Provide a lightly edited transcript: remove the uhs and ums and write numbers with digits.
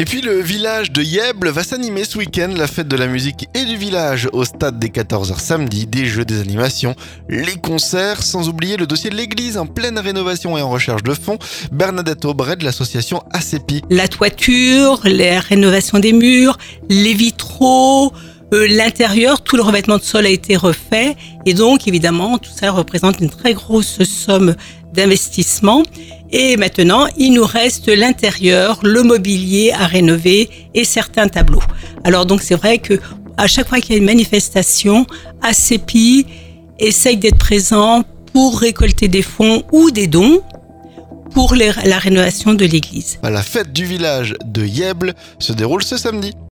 Et puis le village de Yèble va s'animer ce week-end, la fête de la musique et du village au stade dès 14h samedi, des jeux, des animations, les concerts, sans oublier le dossier de l'église en pleine rénovation et en recherche de fonds. Bernadette Aubray de l'association ACEPI. La toiture, la rénovation des murs, les vitraux, l'intérieur, tout le revêtement de sol a été refait et donc évidemment tout ça représente une très grosse somme d'investissement. Et maintenant, il nous reste l'intérieur, le mobilier à rénover et certains tableaux. Alors donc c'est vrai que à chaque fois qu'il y a une manifestation, ACEPI essaye d'être présent pour récolter des fonds ou des dons pour la rénovation de l'église. La fête du village de Yèble se déroule ce samedi.